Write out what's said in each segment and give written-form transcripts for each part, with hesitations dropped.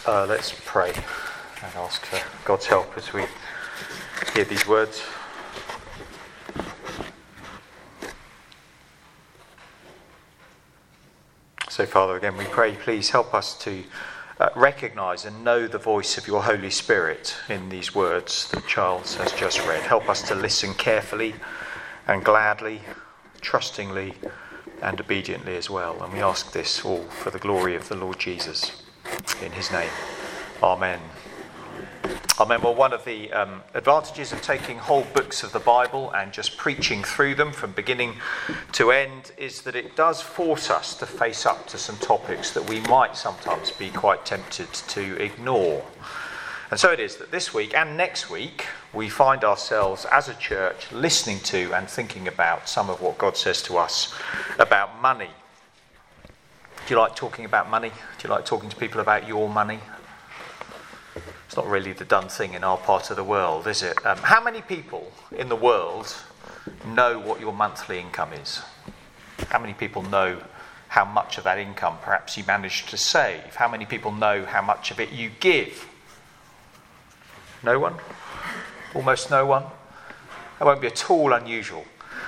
Let's pray and ask for God's help as we hear these words. So, Father, again, we pray, please help us to recognise and know the voice of your Holy Spirit in these words that Charles has just read. Help us to listen carefully and gladly, trustingly and obediently as well. And we ask this all for the glory of the Lord Jesus. In his name. Amen. Amen. Well, one of the advantages of taking whole books of the Bible and just preaching through them from beginning to end is that it does force us to face up to some topics that we might sometimes be quite tempted to ignore. And so it is that this week and next week we find ourselves as a church listening to and thinking about some of what God says to us about money. Do you like talking about money? Do you like talking to people about your money? It's not really the done thing in our part of the world, is it? How many people in the world know what your monthly income is? How many people know how much of that income perhaps you manage to save? How many people know how much of it you give? No one? Almost no one? That won't be at all unusual.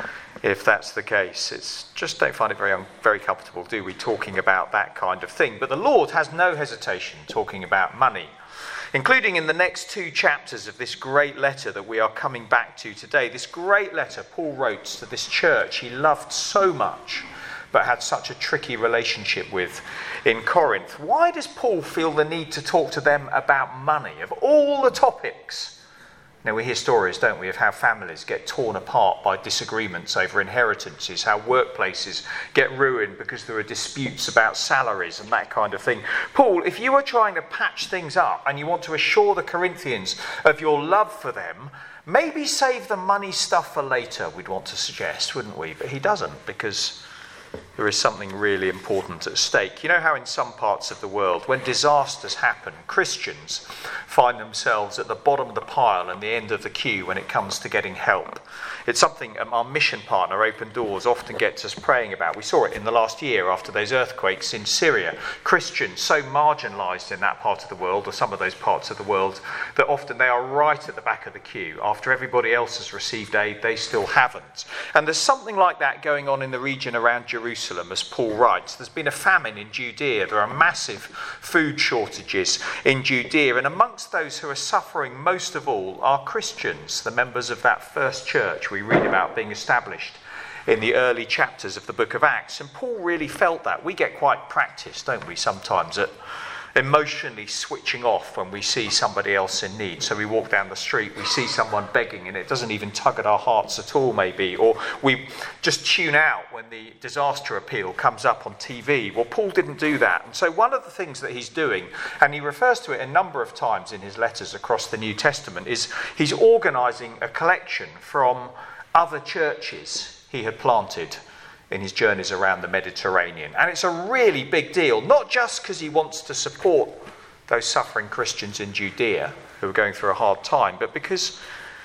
If that's the case, it's just don't find it very comfortable, do we, talking about that kind of thing. But the Lord has no hesitation talking about money, including in the next 2 chapters of this great letter that we are coming back to today. This great letter Paul wrote to this church he loved so much, but had such a tricky relationship with in Corinth. Why does Paul feel the need to talk to them about money? Of all the topics, now we hear stories, don't we, of how families get torn apart by disagreements over inheritances, how workplaces get ruined because there are disputes about salaries and that kind of thing. Paul, if you are trying to patch things up and you want to assure the Corinthians of your love for them, maybe save the money stuff for later, we'd want to suggest, wouldn't we? But he doesn't, because there is something really important at stake. You know how in some parts of the world, when disasters happen, Christians find themselves at the bottom of the pile and the end of the queue when it comes to getting help. It's something our mission partner, Open Doors, often gets us praying about. We saw it in the last year after those earthquakes in Syria. Christians so marginalised in that part of the world, or some of those parts of the world, that often they are right at the back of the queue. After everybody else has received aid, they still haven't. And there's something like that going on in the region around Jerusalem, as Paul writes. There's been a famine in Judea. There are massive food shortages in Judea. And amongst those who are suffering most of all are Christians, the members of that first church we read about being established in the early chapters of the book of Acts. And Paul really felt that. We get quite practiced, don't we, sometimes at emotionally switching off when we see somebody else in need. So we walk down the street, we see someone begging and it doesn't even tug at our hearts at all maybe, or we just tune out when the disaster appeal comes up on TV. Well, Paul didn't do that. And so one of the things that he's doing, and he refers to it a number of times in his letters across the New Testament, is he's organising a collection from other churches he had planted in his journeys around the Mediterranean. And it's a really big deal, not just because he wants to support those suffering Christians in Judea who are going through a hard time, but because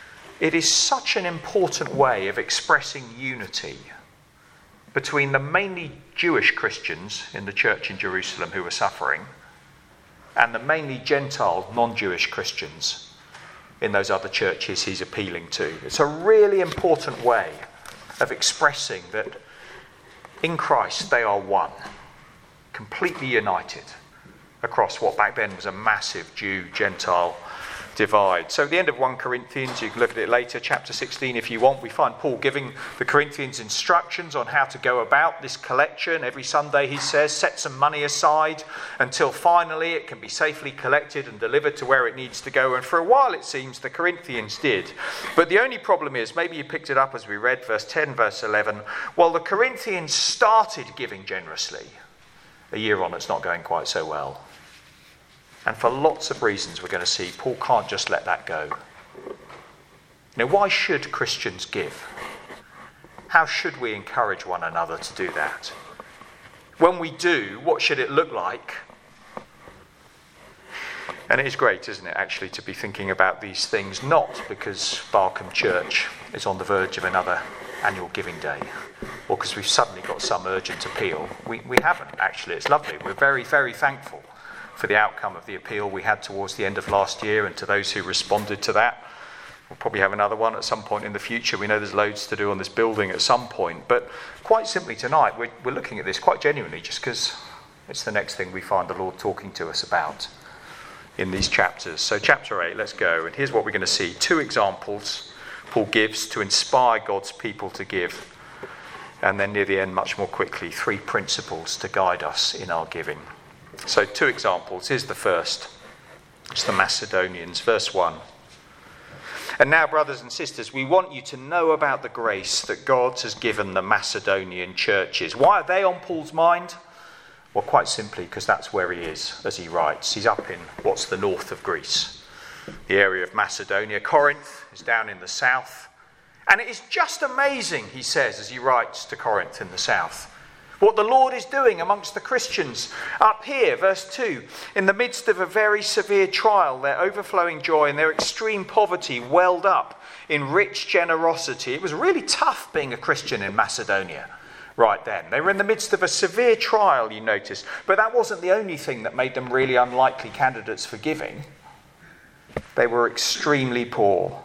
it is such an important way of expressing unity between the mainly Jewish Christians in the church in Jerusalem who were suffering and the mainly Gentile, non-Jewish Christians in those other churches he's appealing to. It's a really important way of expressing that in Christ they are one, completely united across what back then was a massive Jew-Gentile divide. So at the end of 1 Corinthians, you can look at it later, chapter 16 if you want, we find Paul giving the Corinthians instructions on how to go about this collection. Every Sunday, he says, set some money aside until finally it can be safely collected and delivered to where it needs to go. And for a while, it seems, the Corinthians did. But the only problem is, maybe you picked it up as we read verse 10, verse 11, while the Corinthians started giving generously, a year on it's not going quite so well. And for lots of reasons we're going to see, Paul can't just let that go. Now, why should Christians give? How should we encourage one another to do that? When we do, what should it look like? And it is great, isn't it, actually, to be thinking about these things, not because Barkham Church is on the verge of another annual giving day, or because we've suddenly got some urgent appeal. We haven't, actually. It's lovely. We're very, very thankful for the outcome of the appeal we had towards the end of last year, and to those who responded to that. We'll probably have another one at some point in the future. We know there's loads to do on this building at some point. But quite simply tonight, we're looking at this quite genuinely, just because it's the next thing we find the Lord talking to us about in these chapters. So chapter 8, let's go. And here's what we're going to see. 2 examples Paul gives to inspire God's people to give. And then near the end, much more quickly, 3 principles to guide us in our giving. So 2 examples. Here's the first. It's the Macedonians. Verse 1. And now, brothers and sisters, we want you to know about the grace that God has given the Macedonian churches. Why are they on Paul's mind? Well, quite simply because that's where he is as he writes. He's up in what's the north of Greece, the area of Macedonia. Corinth is down in the south. And it is just amazing, he says, as he writes to Corinth in the south, what the Lord is doing amongst the Christians up here. Verse 2, in the midst of a very severe trial, their overflowing joy and their extreme poverty welled up in rich generosity. It was really tough being a Christian in Macedonia right then. They were in the midst of a severe trial, you notice, but that wasn't the only thing that made them really unlikely candidates for giving. They were extremely poor.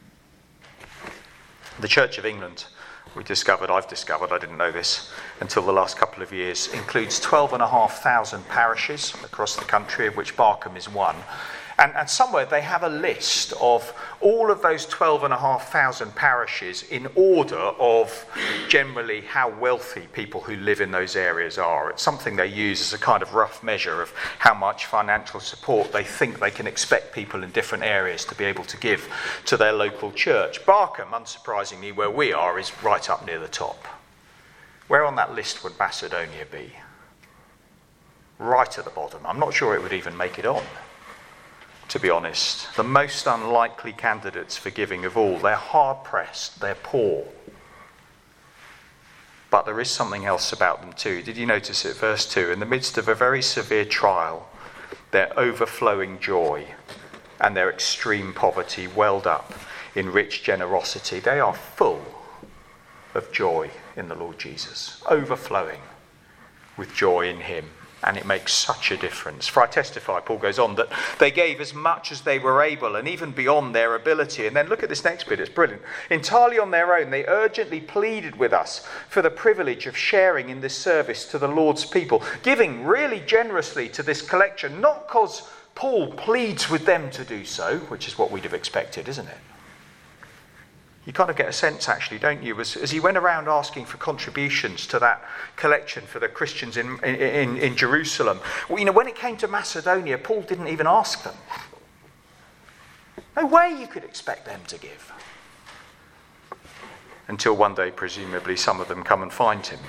The Church of England, I've discovered, I didn't know this until the last couple of years, includes 12,500 parishes across the country, of which Barkham is one. And somewhere they have a list of all of those 12,500 parishes in order of generally how wealthy people who live in those areas are. It's something they use as a kind of rough measure of how much financial support they think they can expect people in different areas to be able to give to their local church. Barkham, unsurprisingly, where we are, is right up near the top. Where on that list would Macedonia be? Right at the bottom. I'm not sure it would even make it on, to be honest. The most unlikely candidates for giving of all. They're hard-pressed, they're poor. But there is something else about them too. Did you notice it? Verse 2, in the midst of a very severe trial, their overflowing joy and their extreme poverty welled up in rich generosity. They are full of joy in the Lord Jesus, overflowing with joy in him. And it makes such a difference. For I testify, Paul goes on, that they gave as much as they were able and even beyond their ability. And then look at this next bit, it's brilliant. Entirely on their own, they urgently pleaded with us for the privilege of sharing in this service to the Lord's people, giving really generously to this collection, not because Paul pleads with them to do so, which is what we'd have expected, isn't it? You kind of get a sense, actually, don't you, as he went around asking for contributions to that collection for the Christians in Jerusalem. Well, you know, when it came to Macedonia, Paul didn't even ask them. No way you could expect them to give. Until one day, presumably, some of them come and find him.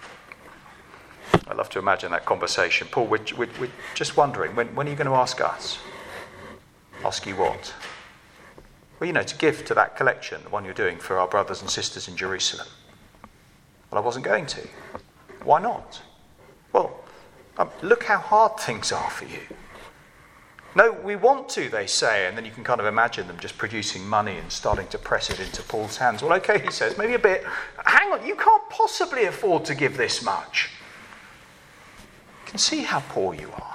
I love to imagine that conversation. Paul, we're just wondering, when are you going to ask us? Ask you what? Well, you know, to give to that collection, the one you're doing for our brothers and sisters in Jerusalem. Well, I wasn't going to. Why not? Well, look how hard things are for you. No, we want to, they say, and then you can kind of imagine them just producing money and starting to press it into Paul's hands. Well, okay, he says, maybe a bit. Hang on, you can't possibly afford to give this much. You can see how poor you are.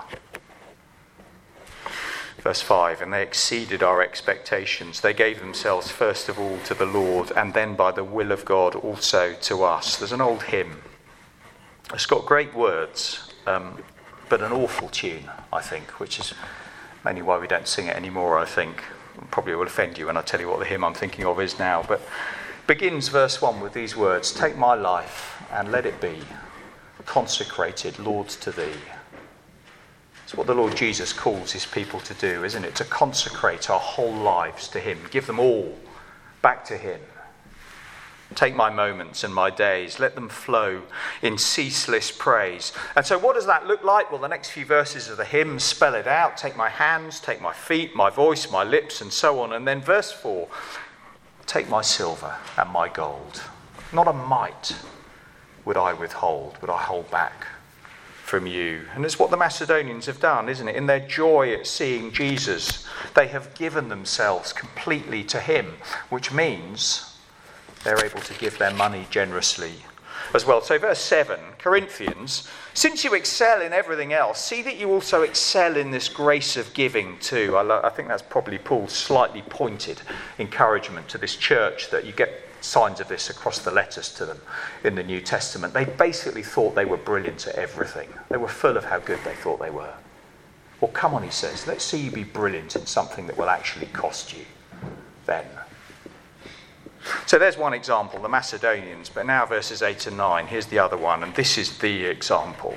Verse 5, and they exceeded our expectations. They gave themselves first of all to the Lord, and then by the will of God also to us. There's an old hymn. It's got great words, but an awful tune, I think, which is mainly why we don't sing it anymore, I think. Probably will offend you when I tell you what the hymn I'm thinking of is now. But begins verse 1 with these words, take my life and let it be consecrated, Lord, to thee. It's what the Lord Jesus calls his people to do, isn't it? To consecrate our whole lives to him. Give them all back to him. Take my moments and my days. Let them flow in ceaseless praise. And so what does that look like? Well, the next few verses of the hymn spell it out. Take my hands, take my feet, my voice, my lips, and so on. And then verse 4, take my silver and my gold. Not a mite would I withhold, would I hold back from you. And it's what the Macedonians have done, isn't it? In their joy at seeing Jesus, they have given themselves completely to him, which means they're able to give their money generously as well. So verse 7, Corinthians, since you excel in everything else, see that you also excel in this grace of giving too. I think that's probably Paul's slightly pointed encouragement to this church, that you get signs of this across the letters to them in the New Testament. They basically thought they were brilliant at everything. They were full of how good they thought they were. Well, come on, he says, let's see you be brilliant in something that will actually cost you then. So there's one example, the Macedonians, but now verses 8 and 9, here's the other one, and this is the example.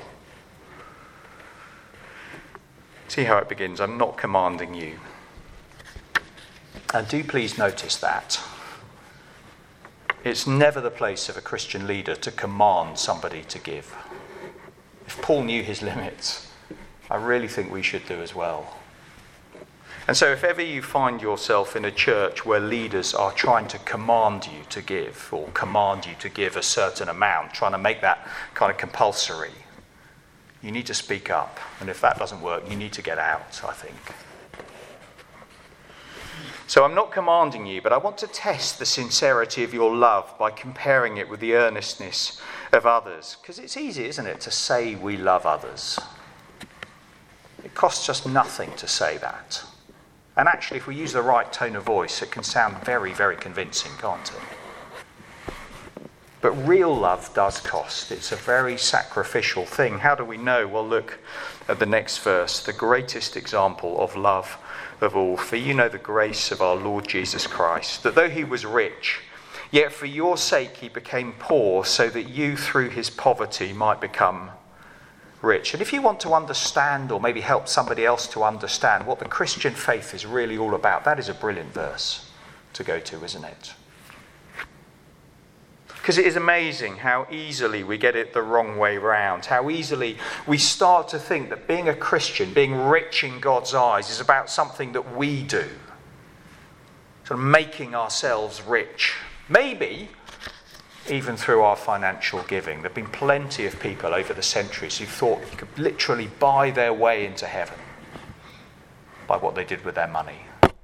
See how it begins, I'm not commanding you. And do please notice that. It's never the place of a Christian leader to command somebody to give. If Paul knew his limits, I really think we should do as well. And so if ever you find yourself in a church where leaders are trying to command you to give, or command you to give a certain amount, trying to make that kind of compulsory, you need to speak up. And if that doesn't work, you need to get out, I think. So I'm not commanding you, but I want to test the sincerity of your love by comparing it with the earnestness of others. Because it's easy, isn't it, to say we love others. It costs us nothing to say that. And actually, if we use the right tone of voice, it can sound very, very convincing, can't it? But real love does cost. It's a very sacrificial thing. How do we know? Well, look at the next verse. The greatest example of love of all. For you know the grace of our Lord Jesus Christ, that though he was rich, yet for your sake he became poor, so that you through his poverty might become rich. And if you want to understand, or maybe help somebody else to understand what the Christian faith is really all about, that is a brilliant verse to go to, isn't it? Because it is amazing how easily we get it the wrong way round, how easily we start to think that being a Christian, being rich in God's eyes, is about something that we do, sort of making ourselves rich. Maybe even through our financial giving. There have been plenty of people over the centuries who thought you could literally buy their way into heaven by what they did with their money.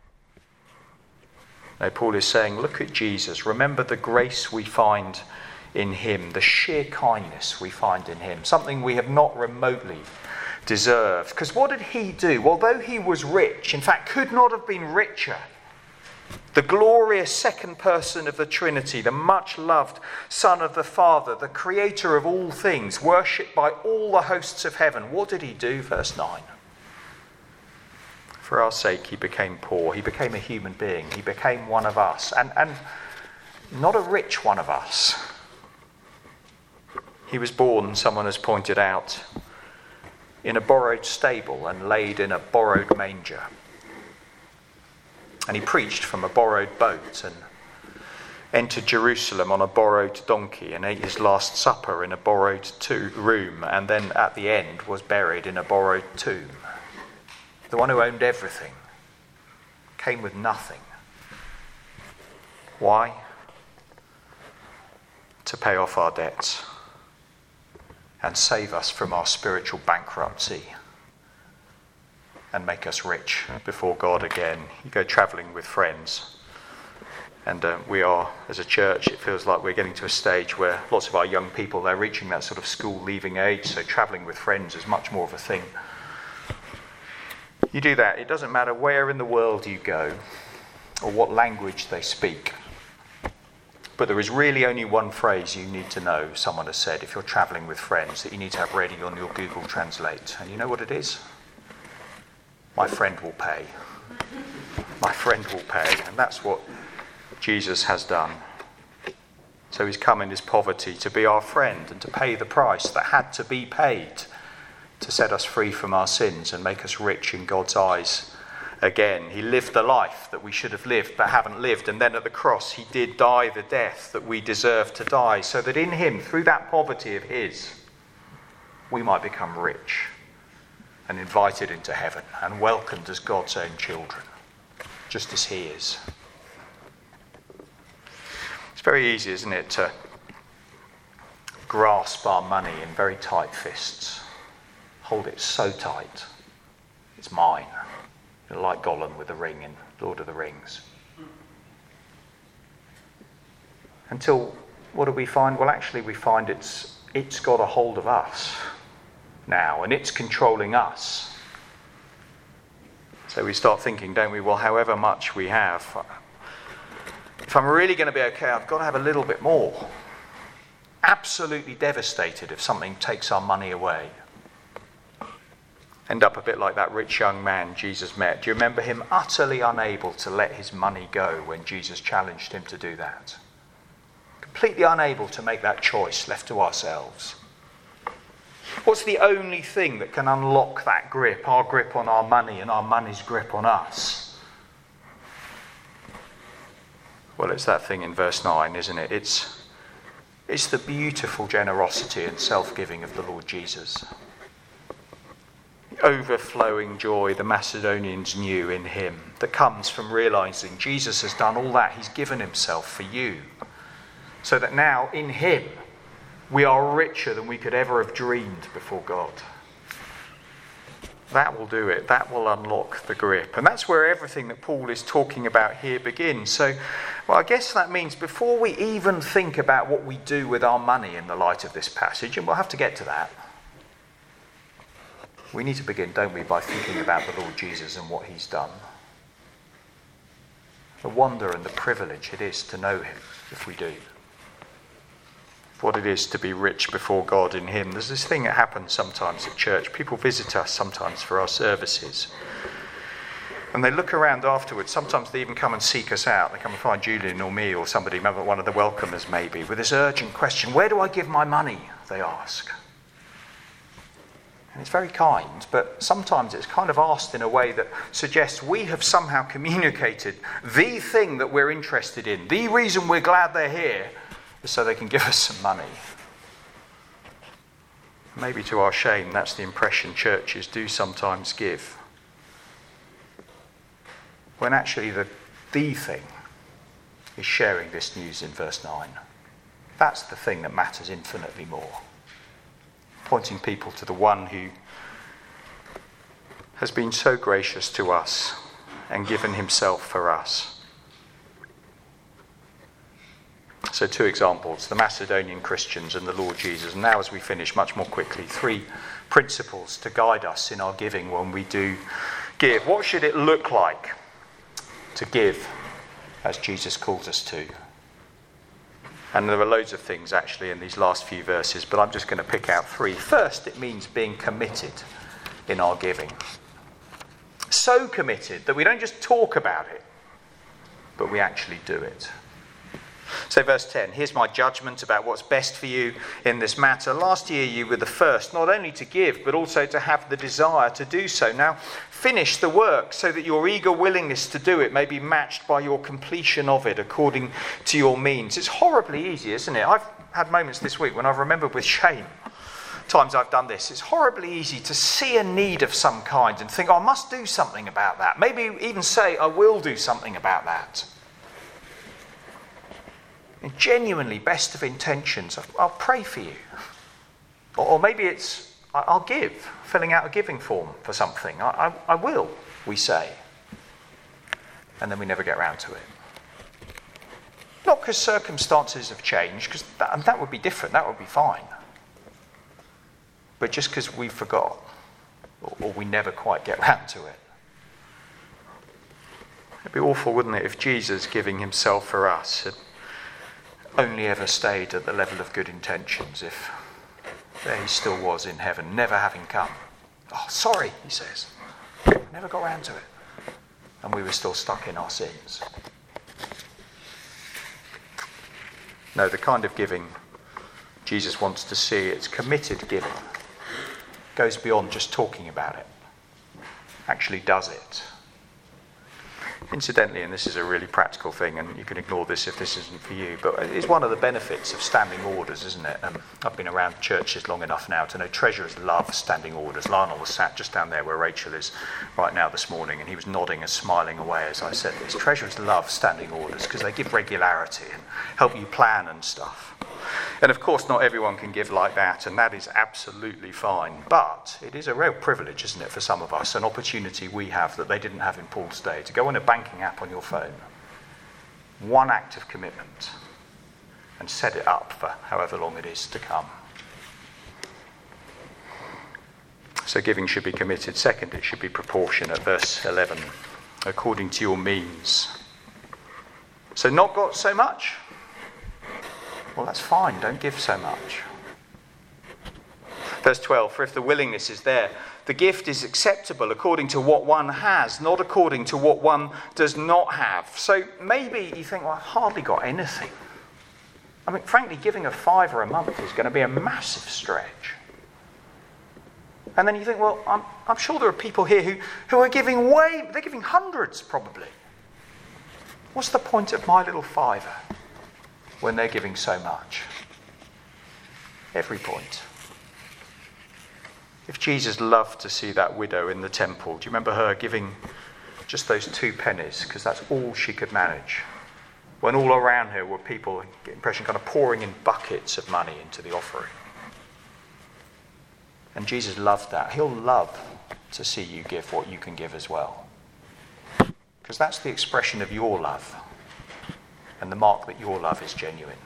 Now, Paul is saying, look at Jesus. Remember the grace we find in him, the sheer kindness we find in him, something we have not remotely deserved. Because what did he do? Well, though he was rich, in fact, could not have been richer, the glorious second person of the Trinity, the much-loved Son of the Father, the creator of all things, worshipped by all the hosts of heaven. What did he do? Verse 9. For our sake he became poor. He became a human being. He became one of us. And not a rich one of us. He was born, someone has pointed out, in a borrowed stable and laid in a borrowed manger. And he preached from a borrowed boat and entered Jerusalem on a borrowed donkey and ate his last supper in a borrowed room, and then at the end was buried in a borrowed tomb. The one who owned everything came with nothing. Why? To pay off our debts and save us from our spiritual bankruptcy and make us rich before God again. You go travelling with friends, and we are, as a church, it feels like we're getting to a stage where lots of our young people, they're reaching that sort of school leaving age, so travelling with friends is much more of a thing. You do that, it doesn't matter where in the world you go or what language they speak. But there is really only one phrase you need to know, someone has said, if you're travelling with friends, that you need to have ready on your Google Translate. And you know what it is? My friend will pay. My friend will pay. And that's what Jesus has done. So he's come in his poverty to be our friend and to pay the price that had to be paid to set us free from our sins and make us rich in God's eyes again. He lived the life that we should have lived but haven't lived, and then at the cross he did die the death that we deserve to die, so that in him, through that poverty of his, we might become rich and invited into heaven and welcomed as God's own children, just as he is. It's very easy, isn't it, to grasp our money in very tight fists, hold it so tight, it's mine. Like Gollum with the ring in Lord of the Rings. Until what do we find? Well, actually we find it's got a hold of us now, and it's controlling us. So we start thinking, don't we, well, however much we have, if I'm really going to be okay, I've got to have a little bit more. Absolutely devastated if something takes our money away. End up a bit like that rich young man Jesus met. Do you remember him utterly unable to let his money go when Jesus challenged him to do that? Completely unable to make that choice, left to ourselves. What's the only thing that can unlock that grip, our grip on our money and our money's grip on us? Well, it's that thing in verse 9, isn't it? It's the beautiful generosity and self-giving of the Lord Jesus. Overflowing joy the Macedonians knew in him that comes from realizing Jesus has done all that. He's given himself for you. So that now in him we are richer than we could ever have dreamed before God. That will do it. That will unlock the grip. And that's where everything that Paul is talking about here begins. So, well, I guess that means before we even think about what we do with our money in the light of this passage, and we'll have to get to that, we need to begin, don't we, by thinking about the Lord Jesus and what he's done. The wonder and the privilege it is to know him, if we do. What it is to be rich before God in him. There's this thing that happens sometimes at church. People visit us sometimes for our services. And they look around afterwards. Sometimes they even come and seek us out. They come and find Julian or me or somebody, one of the welcomers maybe, with this urgent question, where do I give my money? They ask. And it's very kind, but sometimes it's kind of asked in a way that suggests we have somehow communicated the thing that we're interested in, the reason we're glad they're here, is so they can give us some money. Maybe to our shame, that's the impression churches do sometimes give. When actually the thing is sharing this news in verse 9. That's the thing that matters infinitely more. Pointing people to the one who has been so gracious to us and given himself for us. So 2 examples, the Macedonian Christians and the Lord Jesus. And now as we finish much more quickly, 3 principles to guide us in our giving when we do give. What should it look like to give as Jesus calls us to? And there are loads of things actually in these last few verses, but I'm just going to pick out 3. First, it means being committed in our giving. So committed that we don't just talk about it, but we actually do it. So verse 10, here's my judgment about what's best for you in this matter. Last year you were the first, not only to give, but also to have the desire to do so. Now finish the work so that your eager willingness to do it may be matched by your completion of it according to your means. It's horribly easy, isn't it? I've had moments this week when I've remembered with shame times I've done this. It's horribly easy to see a need of some kind and think, I must do something about that. Maybe even say, I will do something about that. And genuinely, best of intentions, I'll pray for you. Or maybe it's, I'll give, filling out a giving form for something. I will, we say. And then we never get around to it. Not because circumstances have changed, because that would be different, that would be fine. But just because we forgot, or we never quite get round to it. It'd be awful, wouldn't it, if Jesus giving himself for us had only ever stayed at the level of good intentions, if there he still was in heaven, never having come. Oh, sorry, he says. Never got round to it. And we were still stuck in our sins. No, the kind of giving Jesus wants to see, it's committed giving. Goes beyond just talking about it. Actually does it. Incidentally, and this is a really practical thing, and you can ignore this if this isn't for you, but it's one of the benefits of standing orders, isn't it? I've been around churches long enough now to know treasurers love standing orders. Lionel was sat just down there where Rachel is right now this morning, and he was nodding and smiling away as I said this. Treasurers love standing orders because they give regularity and help you plan and stuff. And of course, not everyone can give like that, and that is absolutely fine. But it is a real privilege, isn't it, for some of us, an opportunity we have that they didn't have in Paul's day, to go on a banking app on your phone. One act of commitment. and set it up for however long it is to come. So giving should be committed. Second, it should be proportionate. Verse 11, according to your means. So not got so much? Well, that's fine. Don't give so much. Verse 12, for if the willingness is there, the gift is acceptable according to what one has, not according to what one does not have. So maybe you think, well, I've hardly got anything. I mean, frankly, giving a £5 a month is going to be a massive stretch. And then you think, well, I'm sure there are people here who are giving they're giving hundreds probably. What's the point of my little £5 when they're giving so much? Every point. If Jesus loved to see that widow in the temple, do you remember her giving just those 2 pennies because that's all she could manage? When all around her were people, I get the impression, kind of pouring in buckets of money into the offering. And Jesus loved that. He'll love to see you give what you can give as well. Because that's the expression of your love. And the mark that your love is genuine.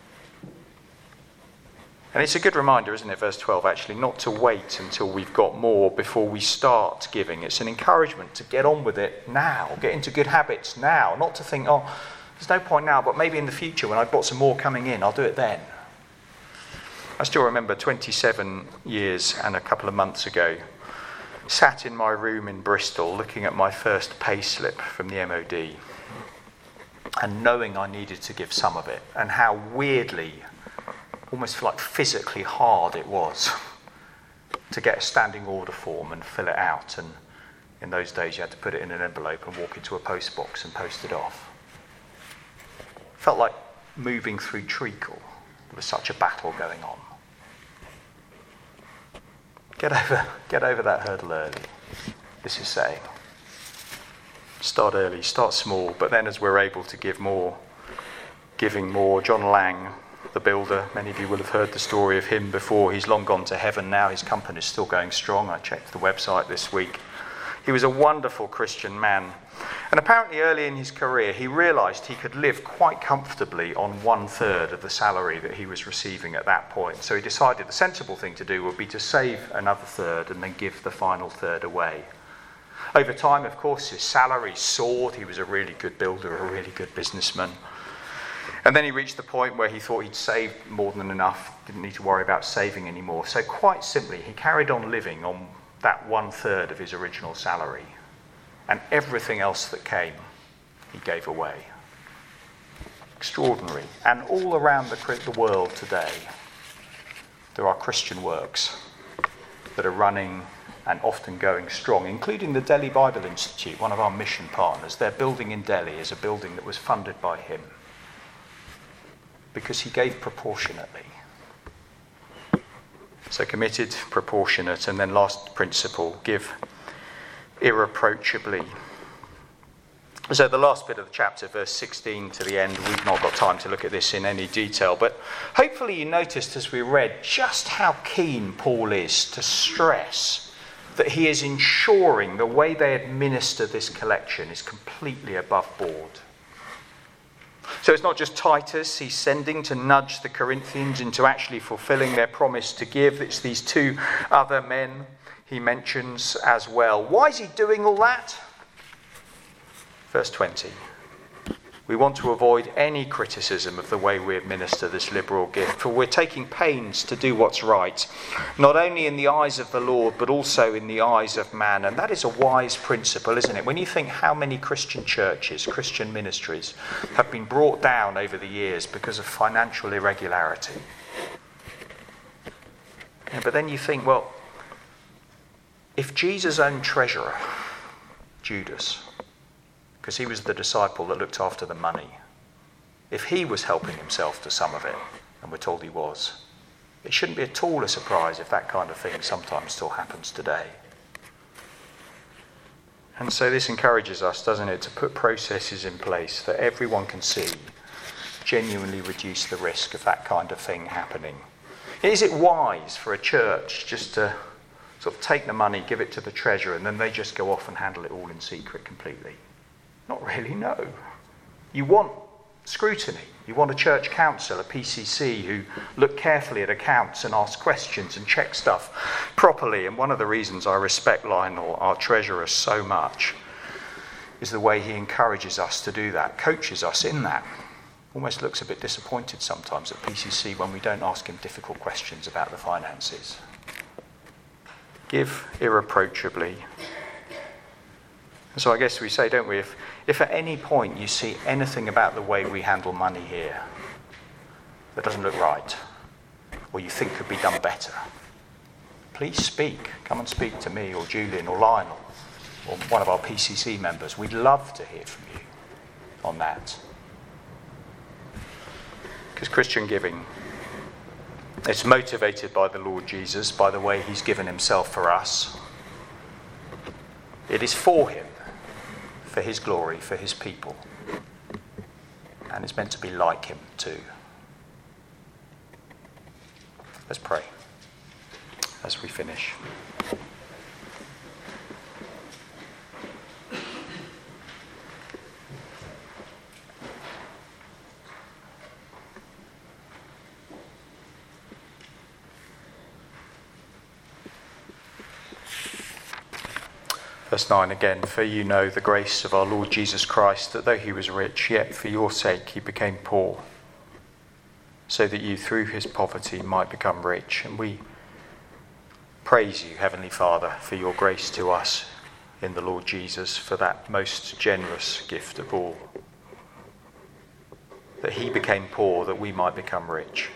And it's a good reminder, isn't it, verse 12, actually, not to wait until we've got more before we start giving. It's an encouragement to get on with it now, get into good habits now, not to think, oh, there's no point now, but maybe in the future when I've got some more coming in, I'll do it then. I still remember 27 years and a couple of months ago, sat in my room in Bristol looking at my first pay slip from the MOD and knowing I needed to give some of it, and how weirdly, almost like physically hard it was to get a standing order form and fill it out. And in those days you had to put it in an envelope and walk into a post box and post it off. Felt like moving through treacle. There was such a battle going on. Get over that hurdle early, this is saying. Start early, start small, but then as we're able to give more, giving more. John Lang, the builder, many of you will have heard the story of him before. He's long gone to heaven now. His company is still going strong. I checked the website this week. He was a wonderful Christian man. And apparently early in his career, he realised he could live quite comfortably on 1/3 of the salary that he was receiving at that point. So he decided the sensible thing to do would be to save another third and then give the final third away. Over time, of course, his salary soared. He was a really good builder, a really good businessman. And then he reached the point where he thought he'd saved more than enough, didn't need to worry about saving anymore. So quite simply, he carried on living on that 1/3 of his original salary. And everything else that came, he gave away. Extraordinary. And all around the world today, there are Christian works that are running and often going strong, including the Delhi Bible Institute, one of our mission partners. Their building in Delhi is a building that was funded by him because he gave proportionately. So committed, proportionate, and then last principle, give irreproachably. So the last bit of the chapter, verse 16 to the end, we've not got time to look at this in any detail, but hopefully you noticed as we read just how keen Paul is to stress that he is ensuring the way they administer this collection is completely above board. So it's not just Titus he's sending to nudge the Corinthians into actually fulfilling their promise to give. It's these 2 other men he mentions as well. Why is he doing all that? Verse 20. We want to avoid any criticism of the way we administer this liberal gift, for we're taking pains to do what's right, not only in the eyes of the Lord, but also in the eyes of man. And that is a wise principle, isn't it? When you think how many Christian churches, Christian ministries have been brought down over the years because of financial irregularity. Yeah, but then you think, well, if Jesus' own treasurer, Judas, because he was the disciple that looked after the money, if he was helping himself to some of it, and we're told he was, it shouldn't be at all a surprise if that kind of thing sometimes still happens today. And so this encourages us, doesn't it, to put processes in place that everyone can see genuinely reduce the risk of that kind of thing happening. Is it wise for a church just to sort of take the money, give it to the treasurer, and then they just go off and handle it all in secret completely? Not really, no. You want scrutiny. You want a church council, a PCC, who look carefully at accounts and ask questions and check stuff properly. And one of the reasons I respect Lionel, our treasurer, so much is the way he encourages us to do that, coaches us in that. Almost looks a bit disappointed sometimes at PCC when we don't ask him difficult questions about the finances. Give irreproachably. And so I guess we say, don't we, if at any point you see anything about the way we handle money here that doesn't look right, or you think could be done better, please speak. Come and speak to me or Julian or Lionel or one of our PCC members. We'd love to hear from you on that. Because Christian giving, it's motivated by the Lord Jesus, by the way he's given himself for us. It is for him, for his glory, for his people. And it's meant to be like him too. Let's pray as we finish. Verse 9 again, for you know the grace of our Lord Jesus Christ, that though he was rich, yet for your sake he became poor, so that you through his poverty might become rich. And we praise you, Heavenly Father, for your grace to us in the Lord Jesus, for that most generous gift of all, that he became poor that we might become rich.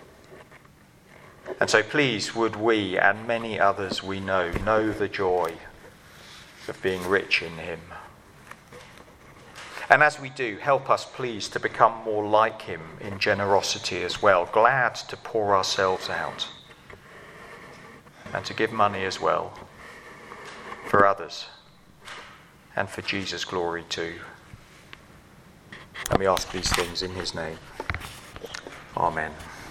And so please would we and many others we know the joy of being rich in him. And as we do, help us please to become more like him in generosity as well, glad to pour ourselves out and to give money as well for others and for Jesus' glory too. And we ask these things in his name. Amen.